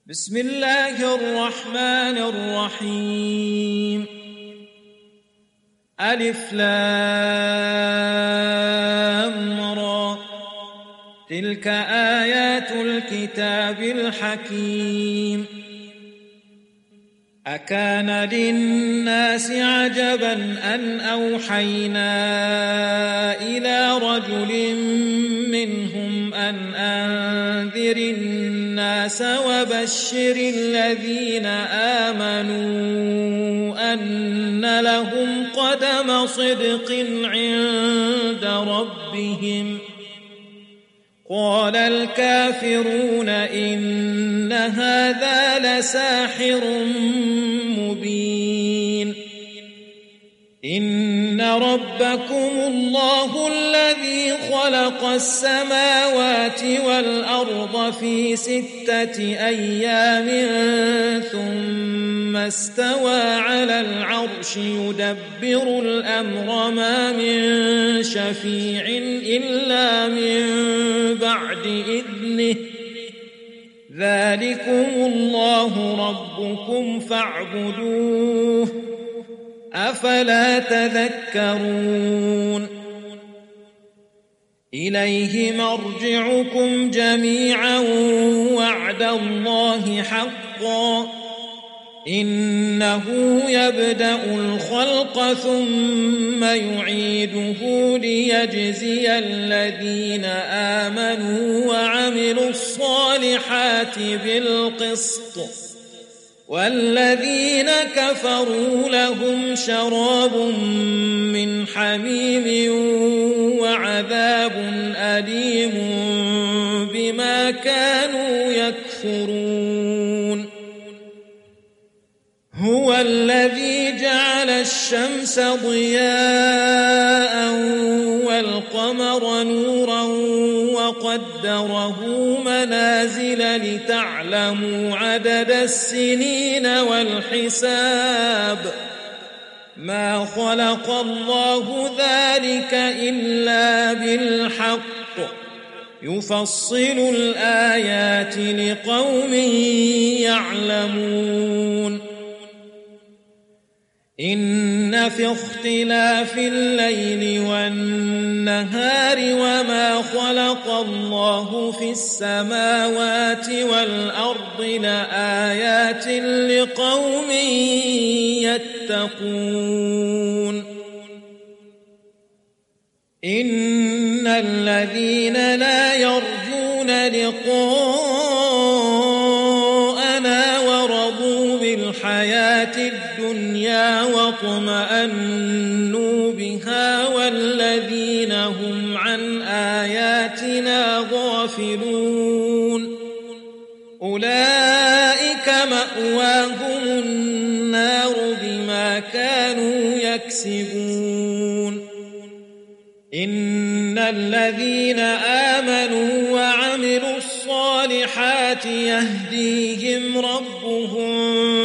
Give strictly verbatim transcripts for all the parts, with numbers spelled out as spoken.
بسم الله الرحمن الرحيم. ألف لام را، تلك آيات الكتاب الحكيم. أكان للناس عجبا أن أوحينا إلى رجل منهم أن أنذر الناس وبشر الذين آمنوا أن لهم قدم صدق عند ربهم. قال الكافرون إن هذا لساحر مبين. إن ربكم الله الذي خلق السماوات والأرض في ستة أيام ثم استوى على العرش يدبر الأمر ما من شفيع إلا من بعد إذنه. ذلكم الله ربكم فاعبدوه أفلا تذكرون. إليه مرجعكم جميعا وعد الله حقا. إنه يبدأ الخلق ثم يعيده ليجزي الذين آمنوا وعملوا الصالحات بالقسط، والذين كفروا لهم شراب من حميم وعذاب أليم بما كانوا يكفرون. هو الذي جعل الشمس ضياء والقمر نورا وقدره منازل لتعلموا عدد السنين والحساب. ما خلق الله ذلك إلا بالحق، يفصل الآيات لقوم يعلمون. إن في اختلاف الليل والنهار وما خلق الله في السماوات والأرض لآيات لقوم يتقون. إن الذين لا يرجون لقاءنا ورضوا بالحياة الدنيا واطمأنوا بها والذين هم عن آياتنا غافلون أولئك مأواهم النار بما كانوا يكسبون. إن الذين آمنوا وعملوا الصالحات يهديهم ربهم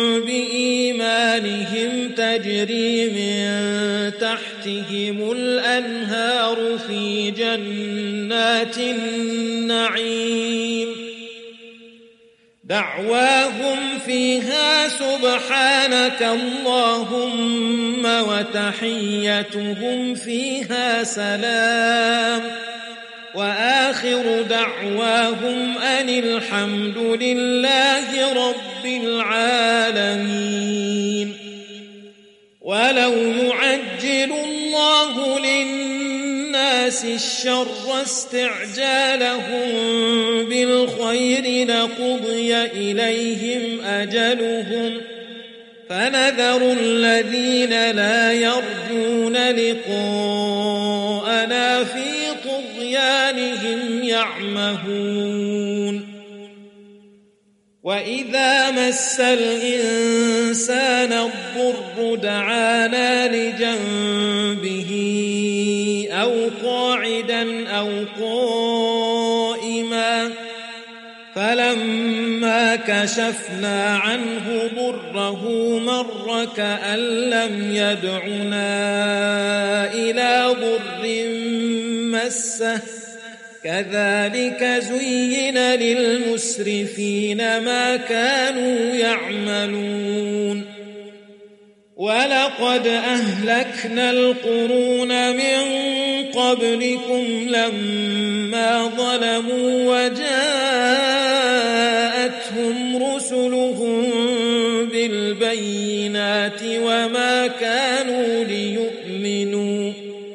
بإيمانهم تجري من تحتهم الأنهار في جنات النعيم. دعواهم فيها سبحانك اللهم وتحيتهم فيها سلام، وآخر دعواهم أن الحمد لله رب العالمين. ولو يعجل الله للناس الشر استعجالهم بالخير لقضي إليهم أجلهم، فنذر الذين لا يرجون لقاءنا في طغيانهم يعمهون. وإذا مس الإنسان الضر دعانا لجنبه أو قاعدا أو قائما، فلما كشفنا عنه ضره مر كأن لم يدعنا إلى ضر مسه كذلك زين للمسرفين ما كانوا يعملون ولقد أهلكنا القرون من قبلكم لما ظلموا وجاءتهم رسلهم بالبينات وما كانوا ليؤمنوا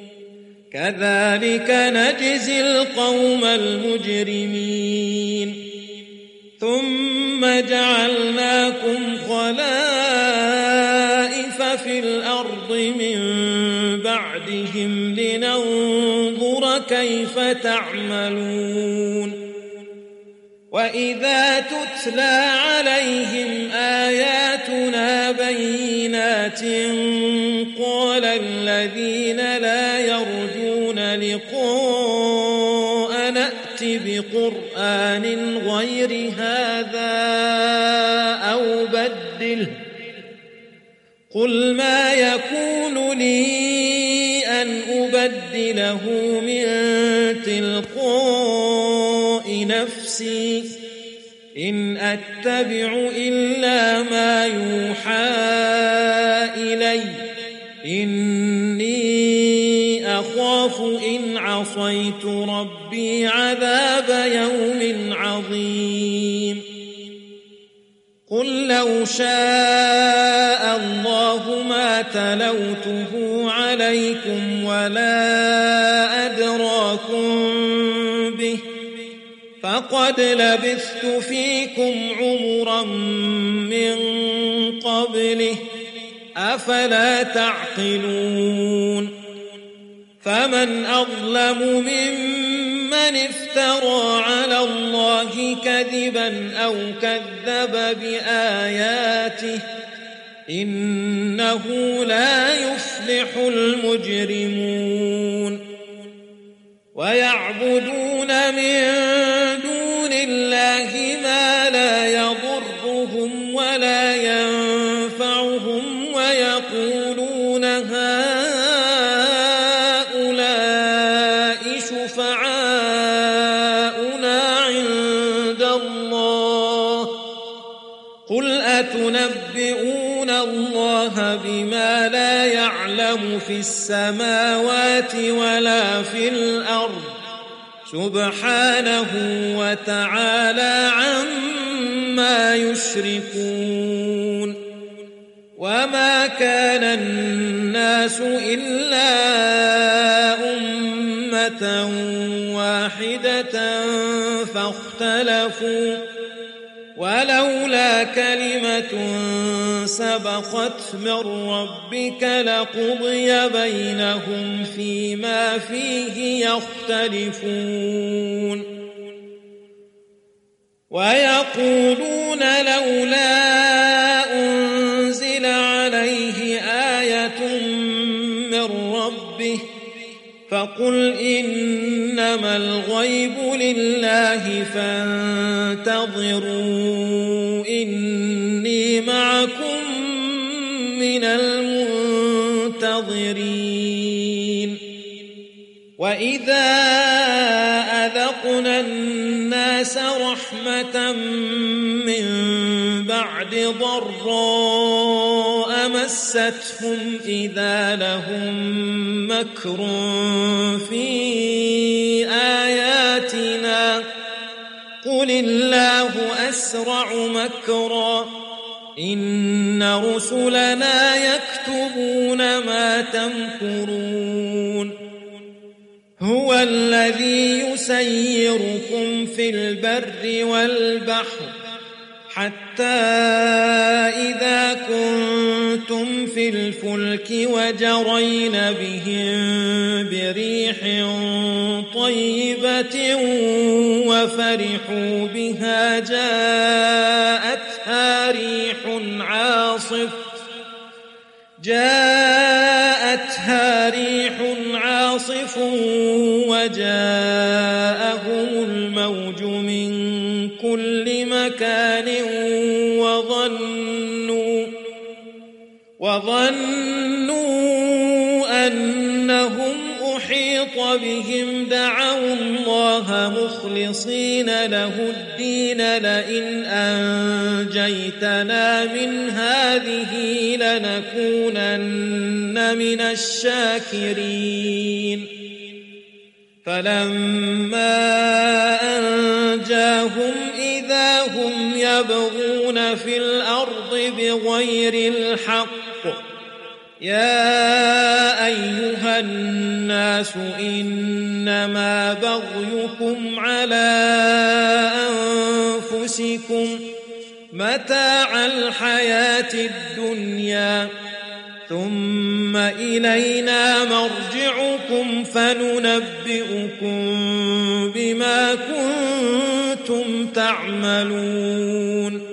كذلك نجزي القوم المجرمين ثم جعلناكم خلائف في الأرض من بعدهم لننظر كيف تعملون وإذا تتلى عليهم آياتنا بينات قال الذين لا يرجون لقاء نأت بقرآن غير هذا أو بدله قل ما يكون لي أن أبدله من تلقاء نفسي إن أتبع إلا ما يوحى إلي إني أخاف إن عصيت ربي عذاب يوم عظيم قل لو شاء الله ما تلوته عليكم ولا أدراكم به فقد لبثت فيكم عمرا من قبله أفلا تعقلون فمن أظلم ممن افترى على الله كذبا أو كذب بآياته إنه لا يفلح المجرمون ويعبدون من دون الله ما لا يضرهم ولا ينفعهم ويقولون هؤلاء شفعاؤنا عند الله قل أتنبئون الله بما لا يعلم في السماوات ولا في الأرض سبحانه وتعالى عما يشركون وما كان الناس إلا أمة واحدة فاختلفوا ولولا كلمة سبقت من ربك لقضي بينهم فيما فيه يختلفون ويقولون لولا أنزل عليه آية من ربه فقل إنما الغيب لله فانتظروا إني معكم من المنتظرين وإذا أذقنا الناس رحمة من بعد ضراء مستهم إذا لهم مكر في آياتنا قل الله أسرع مكرا إن رسلنا يكتبون ما تمكرون هو الذي يسيركم في البر والبحر حتى إذا كنتم في الفلك وجرين بهم بريح طيبة وفرحوا بها جاءتها ريح عاصف جاءتها ريح عاصف وجاءهم الموج من كل مكان وظنوا وظنوا أنهم أحيط أحيط بهم دعوا الله مخلصين له الدين لئن أنجيتنا من هذه لنكونن من الشاكرين فلما أنجاهم إذا هم يبغون في الأرض بغير الحق يا أيها الناس إنما بغيكم على أنفسكم متاع الحياة الدنيا ثم إلينا مرجعكم فننبئكم بما كنتم تعملون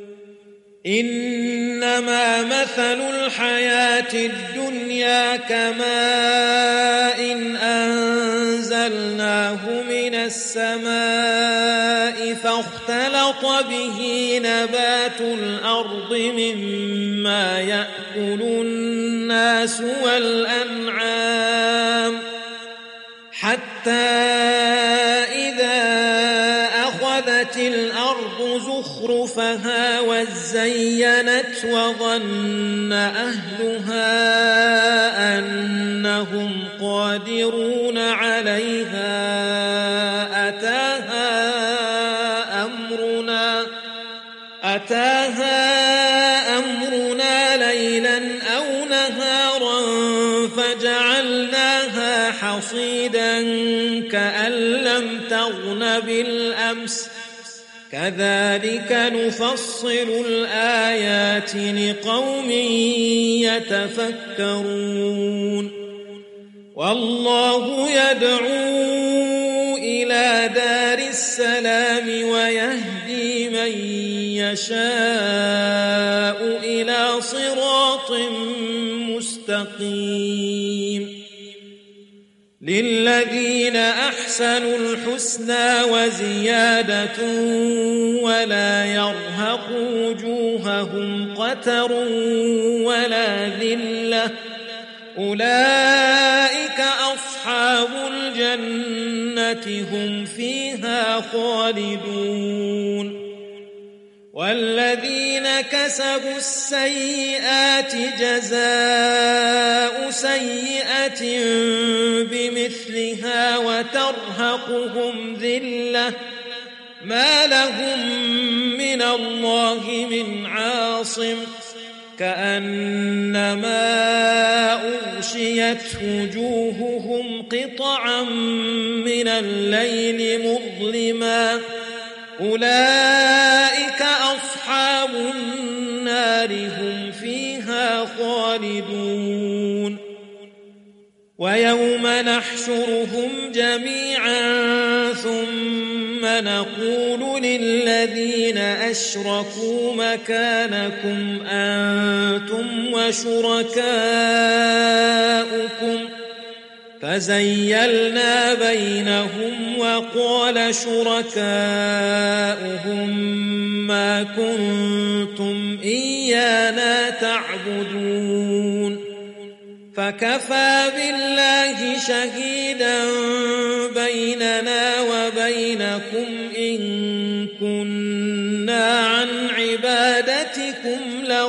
إنما مثل الحياة الدنيا كماء إن أنزلناه من السماء فاختلط به نبات الأرض مما يأكل الناس والأنعام حتى إذا أخذت الأرض زخرفها وزينت وظن أهلها أنهم قادرون عليها أتاها أمرنا أتاها أمرنا ليلا أو نهارا فجعلناها حصيدا كأن لم تغن بالأمس كذلك نفصل الآيات لقوم يتفكرون والله يدعو إلى دار السلام ويهدي من يشاء إلى صراط مستقيم للذين أحسنوا الحسنى وزيادة ولا يرهق وجوههم قتر ولا ذلة أولئك أصحاب الجنة هم فيها خالدون والذين كسبوا السيئات جزاء سيئة بمثلها وترهقهم ذلة ما لهم من الله من عاصم كأنما أغشيت وجوههم قطعا من الليل مظلما أولئك أصحاب النار هم فيها خالدون ويوم نحشرهم جميعا ثم نقول للذين أشركوا مكانكم أنتم وشركاؤكم فزيلنا بينهم وقال شركاؤهم ما كنتم إيانا تعبدون فكفى بالله شهيدا بيننا وبينكم إن كنا عن عبادتكم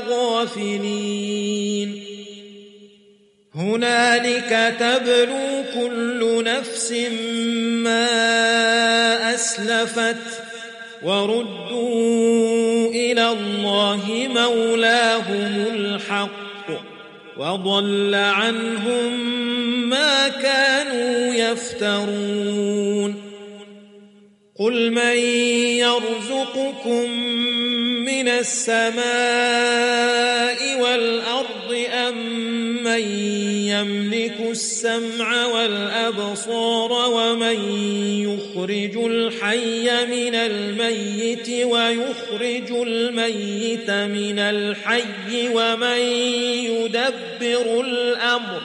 لغافلين هنالك تبلو كل نفس ما أسلفت وردوا إلى الله مولاهم الحق وضل عنهم ما كانوا يفترون قل من يرزقكم من السماء والأرض أم من يملك السمع والأبصار ومن يخرج الحي من الميت ويخرج الميت من الحي ومن يدبر الأمر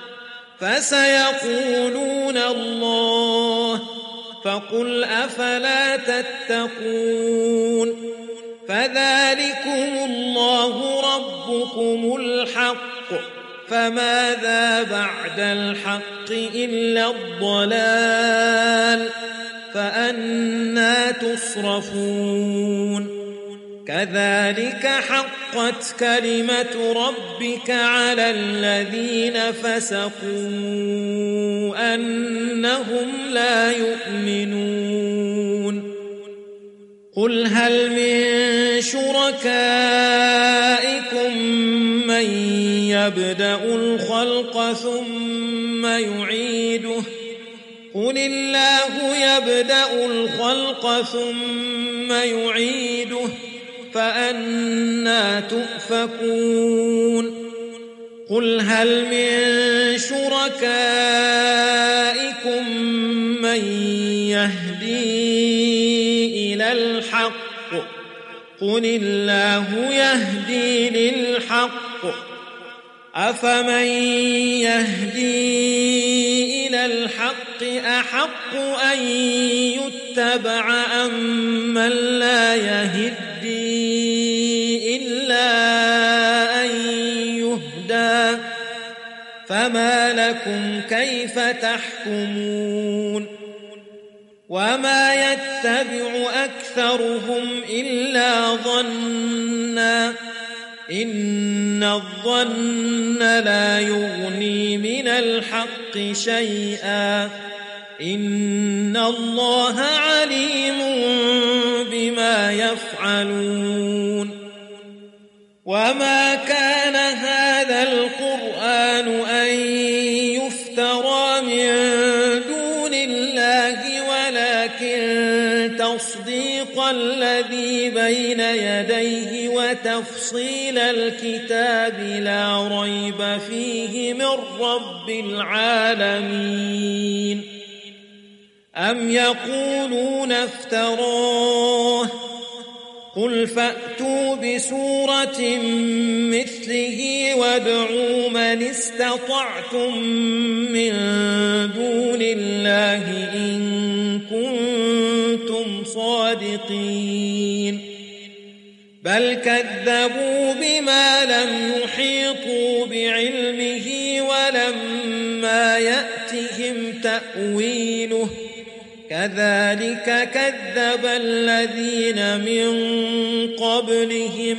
فسيقولون الله فقل أفلا تتقون فذلكم الله ربكم الحق فماذا بعد الحق إلا الضلال فأنى تصرفون كذلك حقت كلمة ربك على الذين فسقوا أنهم لا يؤمنون قل هل من شركائكم من يبدأ الخلق ثم يعيده قل الله يبدأ الخلق ثم يعيده فأنى تؤفكون قل هل من شركائكم من يهدي إلى الحق قل الله يهدي للحق أفمن يهدي إلى الحق أحق أن يتبع أم من لا يهدي إلا أن يهدى فما لكم كيف تحكمون وما يتبع أكثرهم إلا ظنّا إن الظن لا يغني من الحق شيئا إن الله عليم بما يفعلون وما كان هذا القرآن أن يفترى من دون الله ولكن تصديق الذي بين يديه وتفصيل الكتاب لا ريب فيه من رب العالمين أم يقولون افتراه قل فأتوا بسورة مثله وادعوا من استطعتم من دون الله إن كنتم صادقين بل كذبوا بما لم يحيطوا بعلمه ولما يأتهم تأويله كذلك كذب الذين من قبلهم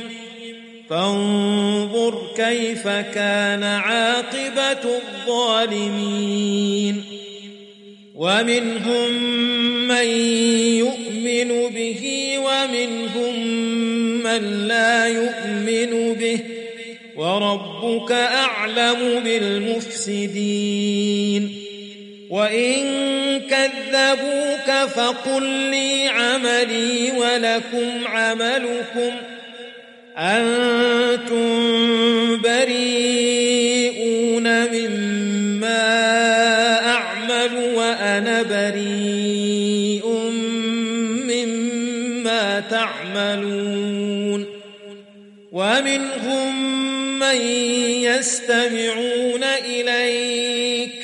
فانظر كيف كان عاقبة الظالمين ومنهم من يؤمن به ومنهم من لا يؤمن به وربك أعلم بالمفسدين وإن كذبوك فقل لي عملي ولكم عملكم أنتم بريئون مما أعمل وأنا بريء مما تعملون ومنهم من يستمعون إليك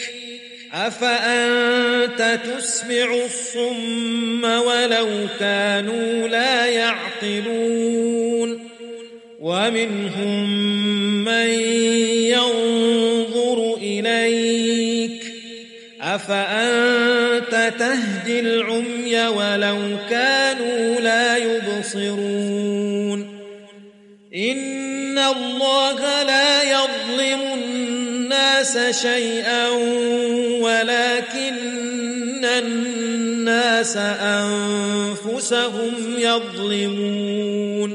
أفأنت تسمع الصم ولو كانوا لا يعقلون ومنهم من ينظر إليك أفأنت تهدي العمي ولو كانوا لا يبصرون إن الله لا يظلم الناس شيئا ولكن الناس أنفسهم يظلمون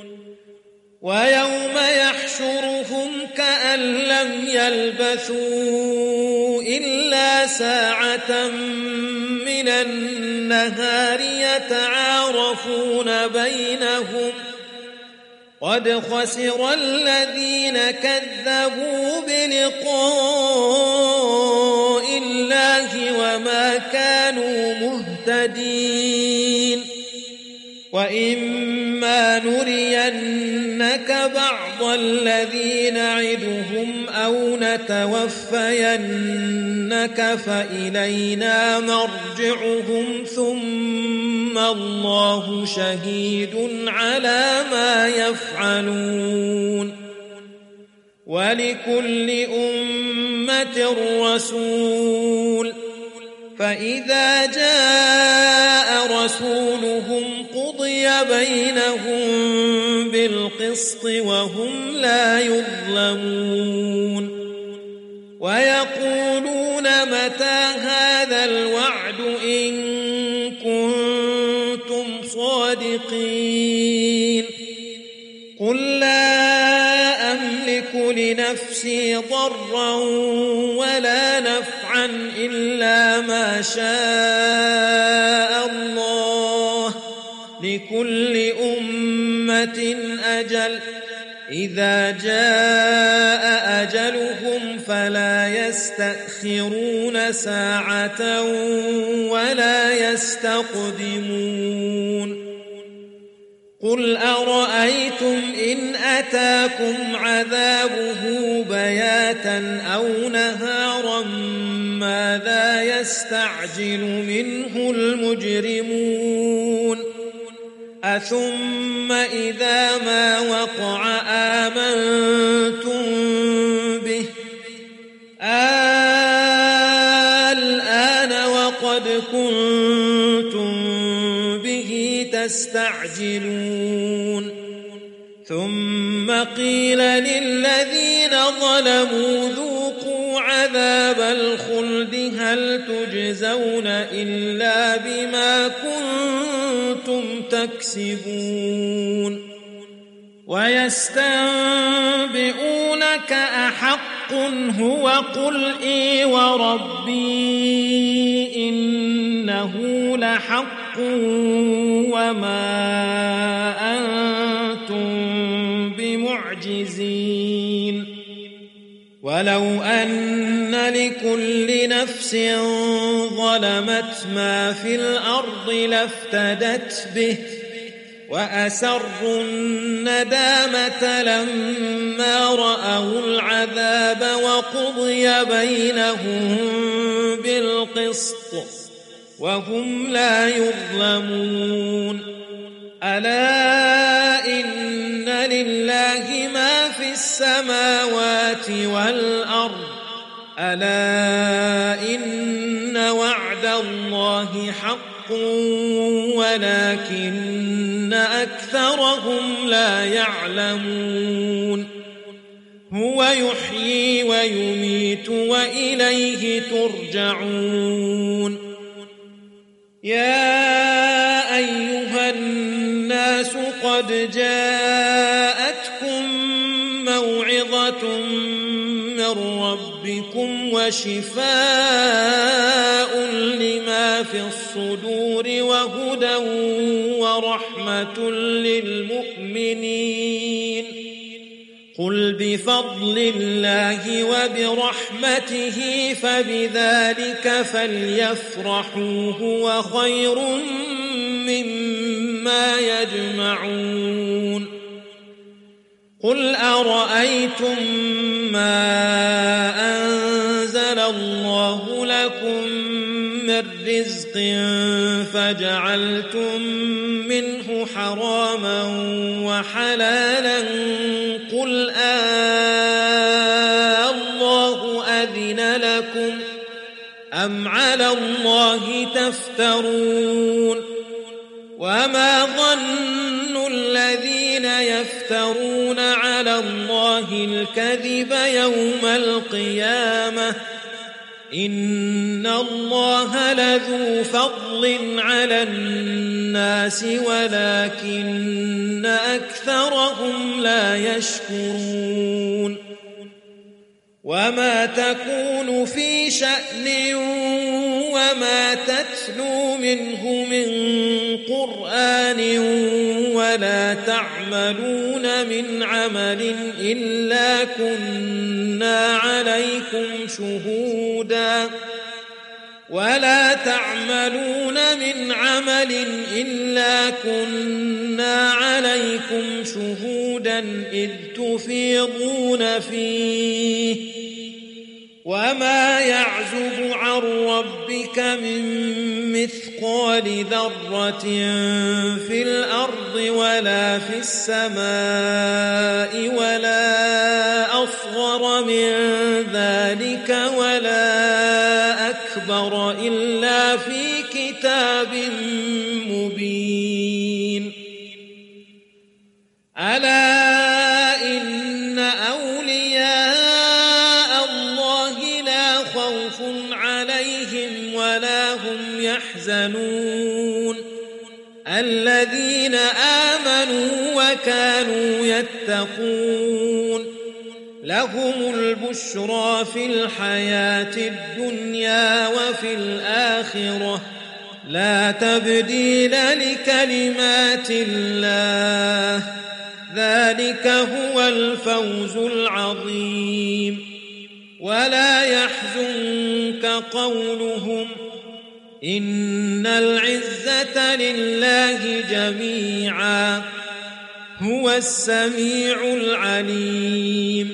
ويوم يحشرهم كأن لم يلبثوا إلا ساعة من النهار يتعارفون بينهم قد خسر الذين كذبوا بلقاء الله وما كانوا مهتدين وإما نرينك بعض الذي نعدهم أو نتوفينك فإلينا مرجعهم ثم الله شهيد على ما يفعلون ولكل أمة رسول فإذا جاء رسولهم قضي بينهم بالقسط وهم لا يظلمون ويقولون متى هذا الوعد إن كنتم صادقين قل لا أملك لنفسي ضرا ولا نفعا إلا ما شاء الله لكل أمة أجل إذا جاء أجلهم فلا يستأخرون ساعة ولا يستقدمون قل أرأيتم إن أتاكم عذابه بياتا أو نهارا ماذا يستعجل منه المجرمون أثم إذا ما وقع آمنتم به الآن وقد كنتم به تستعجلون ثم قيل للذين ظلموا ذوقوا عذاب الخلد هل تجزون إلا بما كنتم تكسبون ويستنبئونك أحق هو قل إي وربي إنه لحق وما أنتم بمعجزين ولو أن لكل نفس ظلمت ما في الأرض لافتدت به وأسروا الندامة لما رأوا العذاب وقضي بينهم بالقسط وهم لا يظلمون ألا إن لله ما في السماوات والأرض ألا إن وعد الله حق ولكن أكثرهم لا يعلمون هو يحيي ويميت وإليه ترجعون يا أيها الناس قد جاءتكم موعظة من ربكم وشفاء لما في الصدور وهدى ورحمة للمؤمنين قل بفضل الله وبرحمته فبذلك فليفرحوا هو خير مما يجمعون قل أرأيتم ما أنزل الله لكم من رزق فجعلتم منه حراما وحلالا قل آه الله أذن لكم أم على الله تفترون وما ظن الذين يفترون على الله الكذب يوم القيامة إن الله لذو فضل على الناس ولكن أكثرهم لا يشكرون وما تكون في شأن وما تتلو منه من قرآن ولا تعملون من عمل إلا كنا عليكم شهودا ولا تعملون من عمل إلا كنا عليكم شهودا إذ تفيضون فيه وما يعزب عن ربك من مثقال ذرة في الأرض ولا في السماء ولا أصغر من ذلك ولا أكبر إلا في كتاب مبين. ألا إن أولياء الله لا خوف عليهم ولا هم يحزنون الذين آمنوا وكانوا يتقون لهم البشرى في الحياة الدنيا وفي الآخرة لا تبديل لكلمات الله ذلك هو الفوز العظيم. ولا يحزنك قولهم إن العزة لله جميعا هو السميع العليم.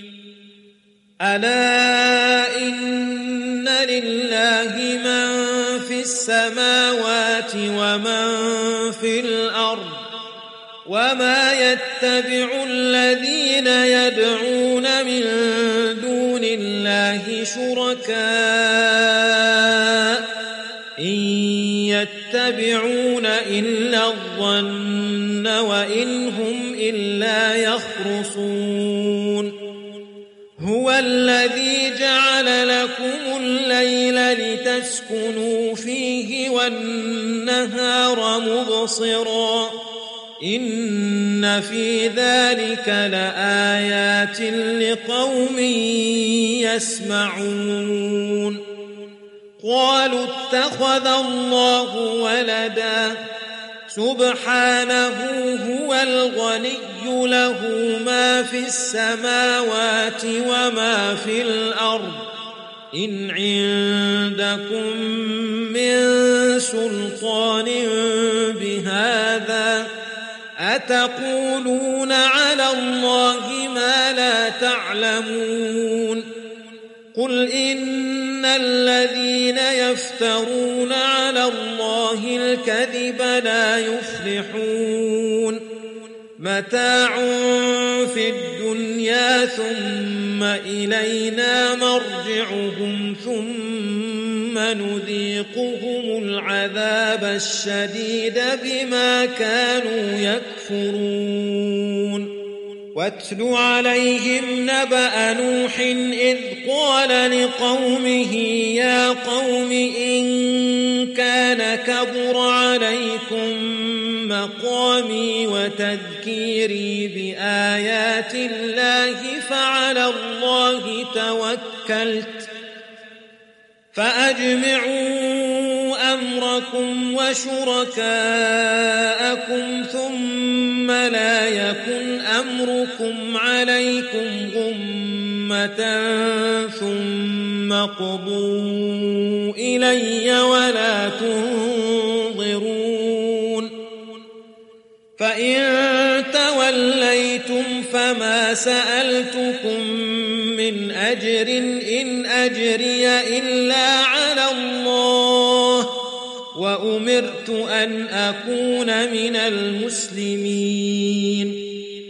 ألا إن لله من في السماوات ومن في الأرض وما يتبع الذين يدعون من دون الله شركاء إن يتبعون إلا الظن وإن هم إلا يخرصون. هو الذي جعل لكم الليل لتسكنوا فيه والنهار مبصرا إن في ذلك لآيات لقوم يسمعون. قالوا اتخذ الله ولدا سبحانه هو الغني له ما في السماوات وما في الأرض إن عندكم من سلطان بهذا أتقولون على الله ما لا تعلمون. قل إن الذين يفترون على الله الكذب لا يفلحون متاع في الدنيا ثم إلينا مرجعهم ثم نذيقهم العذاب الشديد بما كانوا يكفرون. واتل عليهم نبأ نوح إذ قال لقومه يا قوم إن كان كبر عليكم مقامي وتذكيري بآيات الله فعلى الله توكلت فأجمعوا أمركم وشركاءكم ثم لا يكن أمركم عليكم غمة ثم قضوا إلي ولا تنظرون. فإن توليتم فما سألتكم من أجر إن أجري إلا على الله وأمرت أن أكون من المسلمين.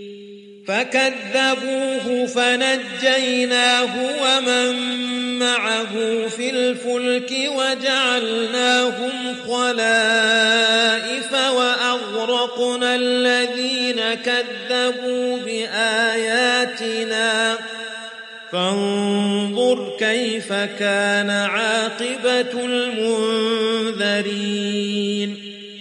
فكذبوه فنجيناه ومن معه في الفلك وجعلناهم خلائف وأغرقنا الذين كذبوا بآياتنا فانظر كيف كان عاقبة المنذرين.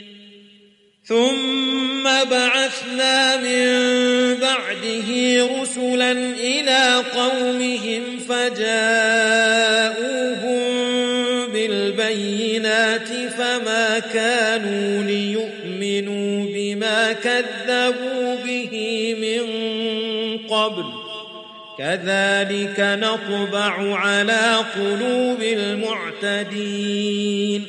ثم بعثنا من بعده رسلا إلى قومهم فجاءوهم بالبينات فما كانوا ليؤمنوا بما كذبوا به من قبل كذلك نطبع على قلوب المعتدين.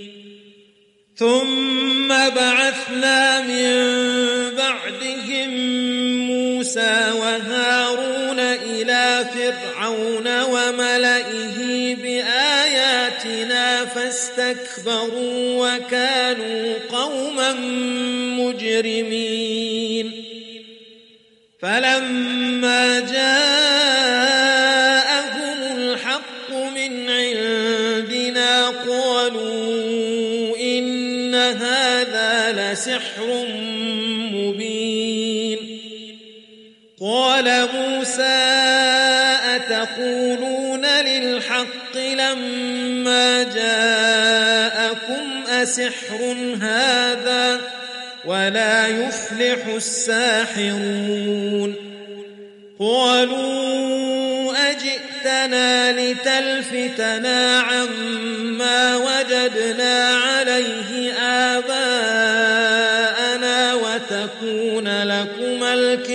ثم بعثنا من بعدهم موسى وهارون إلى فرعون وملئه بآياتنا فاستكبروا وكانوا قوما مجرمين فلما جاءهم الحق من عندنا قالوا إن هذا لسحر مبين قال موسى أتقولون للحق لما جاءكم أسحر هذا ولا يفلح الساحرون قالوا أجئتنا لتلفتنا عما وجدنا عليه آباءنا وتكون لكما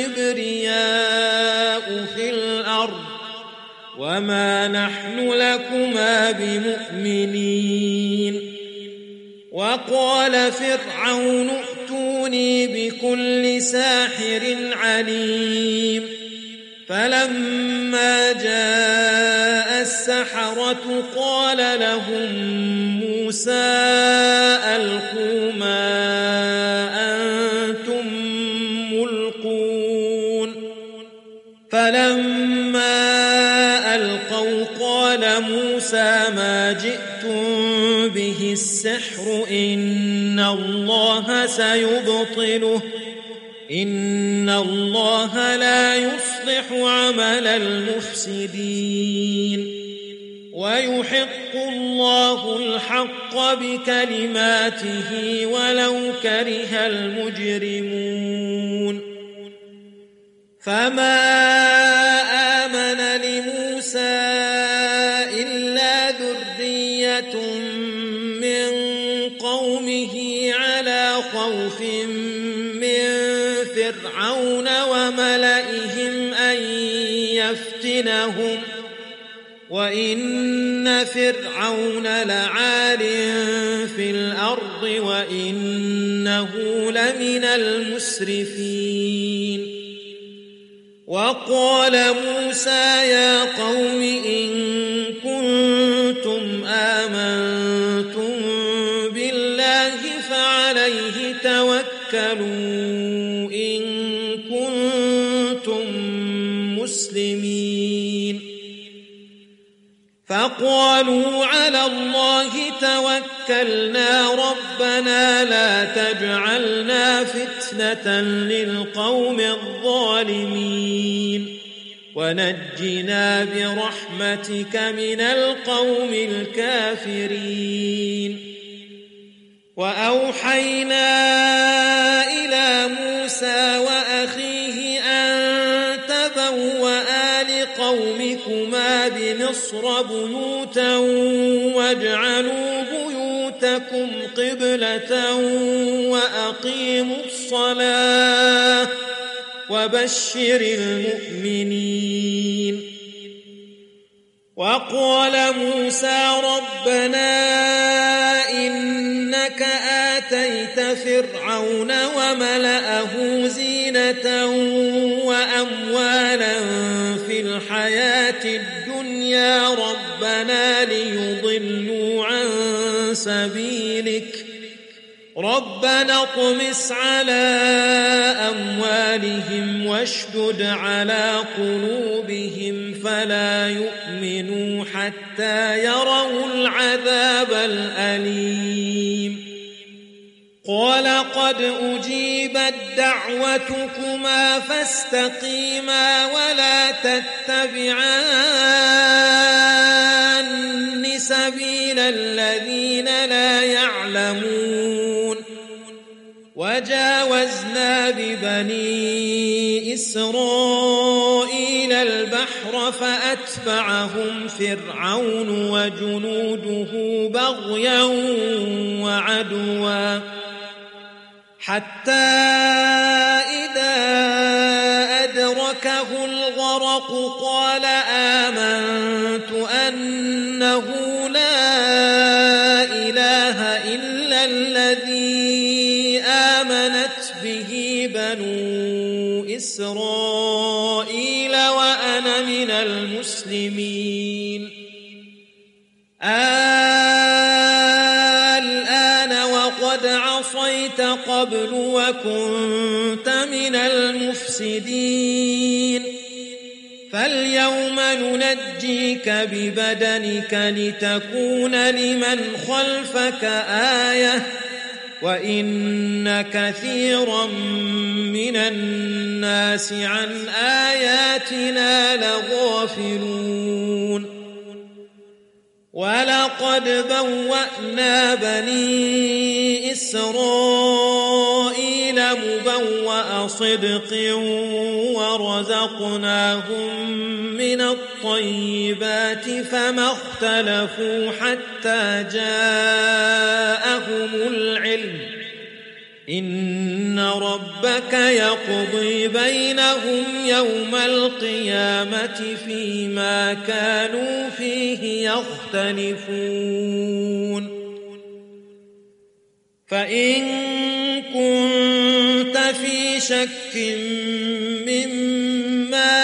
الكبرياء في الأرض وما نحن لكما بمؤمنين وقال فرعون ائتوني بكل ساحر عليم فلما جاء السحرة قال لهم موسى ألقوا ما أنتم ملقون فلما ألقوا قال موسى ما جئتم به السحر إن الله سيبطله إن الله لا يصلح عمل المفسدين ويحق الله الحق بكلماته ولو كره المجرمون فما آمن لموسى إلا ذرية من قومه على خوف من فرعون وملئهم أن يفتنهم وإن فرعون لعال في الأرض وإنه لمن المسرفين وقال موسى يا قوم إن كنتم آمنتم بالله فعليه توكلوا إن كنتم مسلمين فقالوا على الله توكلنا ربنا لا تجعلنا فتنة للقوم الظالمين ونجنا برحمتك من القوم الكافرين وأوحينا إلى موسى وأخيه أن تبوأ لقومكما بمصر بيوتا واجعلوا بيوتكم قبلة وأقيموا الصلاة وبشر المؤمنين وقال موسى ربنا إنك آتيت فرعون وملأه زينة وأموالا في الحياة الدنيا ربنا ليضلوا عن سبيلك ربنا اطمس على أموالهم واشدد على قلوبهم فلا يؤمنوا حتى يروا العذاب الأليم قال قد أجيبت دعوتكما فاستقيما ولا تتبعان سبيل الذين لا يعلمون وجاوزنا ببني إسرائيل البحر فأتبعهم فرعون وجنوده بغيا وعدوا حتى إذا أدركه الغرق قال آمنت أنه لا إله إلا الذي آمنت به بنو إسرائيل وأنا كان من المسلمين الآن وقد عصيت قبل وكنت من المفسدين فاليوم ننجيك ببدنك لتكون لمن خلفك آية وإن كثيرا من الناس عن آياتنا لغافلون ولقد بوأنا بني إسرائيل مبوأ صدق ورزقناهم من الطيبات فما اختلفوا حتى جاءهم العلم إن ربك يقضي بينهم يوم القيامة فيما كانوا فيه يختلفون فإن كنت في شك مما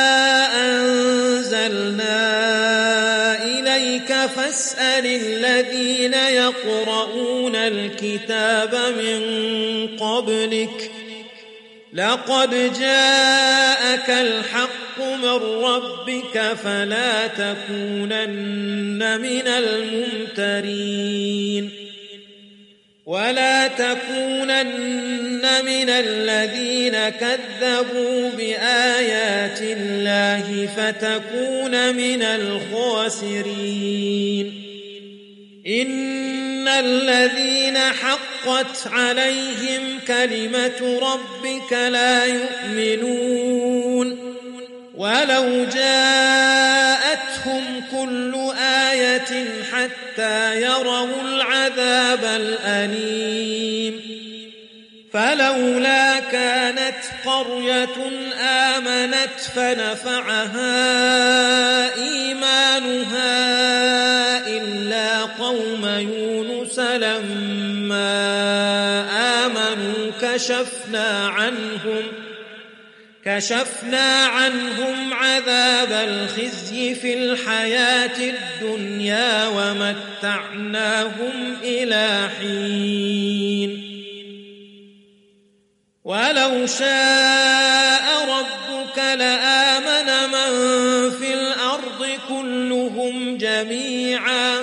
أنزلنا إليك فاسأل الذين يقرؤون الكتاب من قبلك لقد جاءك الحق من ربك فلا تكونن من الممترين ولا تكونن من الذين كذبوا بآيات الله فتكون من الخاسرين إن الذين حقت عليهم كلمة ربك لا يؤمنون ولو جاءتهم كل آية حتى يروا العذاب الأليم فلولا كانت قرية آمنت فنفعها إيمانها إلا قوم يونس لما آمنوا كشفنا عنهم كشفنا عنهم عذاب الخزي في الحياة الدنيا ومتعناهم إلى حين ولو شاء ربك لآمن من في الأرض كلهم جميعا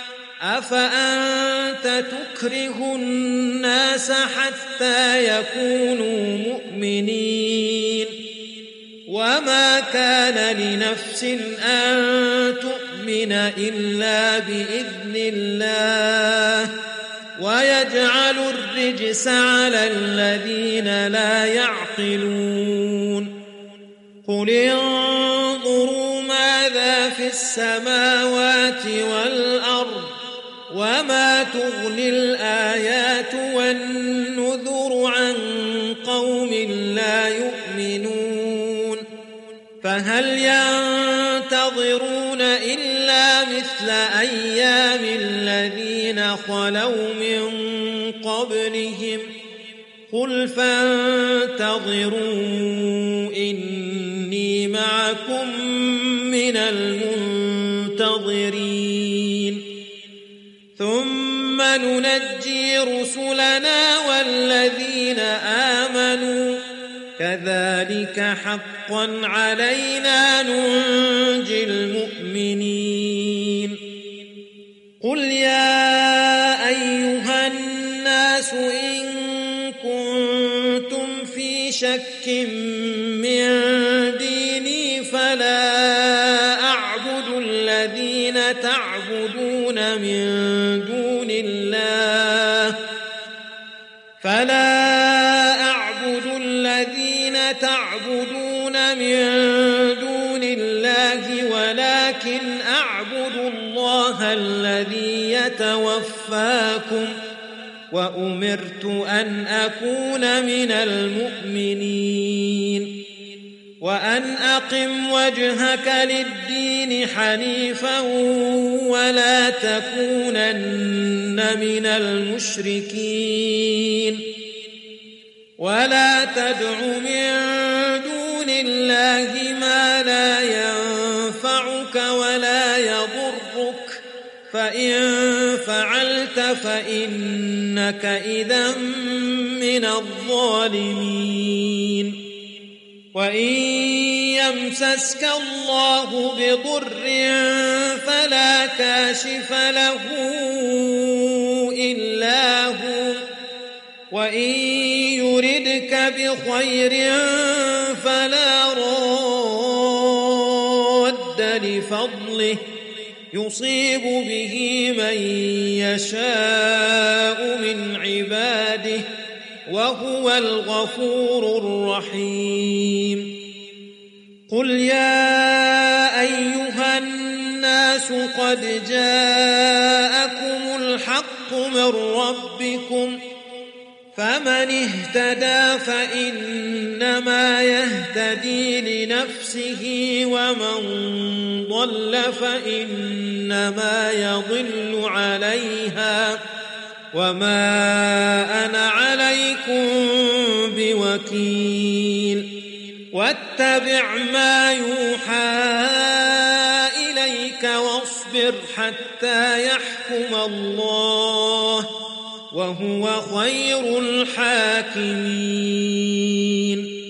أفأنت تكره الناس حتى يكونوا مؤمنين وما كان لنفس أن تؤمن إلا بإذن الله ويجعل الرجس على الذين لا يعقلون قل انظروا ماذا في السماوات والأرض وما تغني الآيات والنذر عن قوم لا يؤمنون فهل ينتظرون إلا مثل أيام الذين خلوا من قبلهم قل فانتظروا إني معكم من المنتظرين ثم ننجي رسلنا والذين آمنوا كذلك حقا علينا ننجي المؤمنين قل يا أيها الناس إن كنتم في شك من ديني فلا أعبد الذين تعبدون من دون الله فلا أعبد الذين تعبدون من دون الله ولكن أعبد الله الذي يتوفاكم وأمرت أن أكون من المؤمنين وأن أقم وجهك للدين حنيفا ولا تكونن من المشركين ولا تدع من دون الله ما لا فإن فعلت فإنك إذا من الظالمين وإن يمسسك الله بضر فلا كاشف له إلا هو وإن يردك بخير فلا راد لفضله يصيب به من يشاء من عباده وهو الغفور الرحيم قل يا أيها الناس قد جاءكم الحق من ربكم فمن اهتدى فإنما يهتدي لنفسه ومن ضل فإنما يضل عليها وما أنا عليكم بوكيل واتبع ما يوحى إليك واصبر حتى يحكم الله وهو خير الحاكمين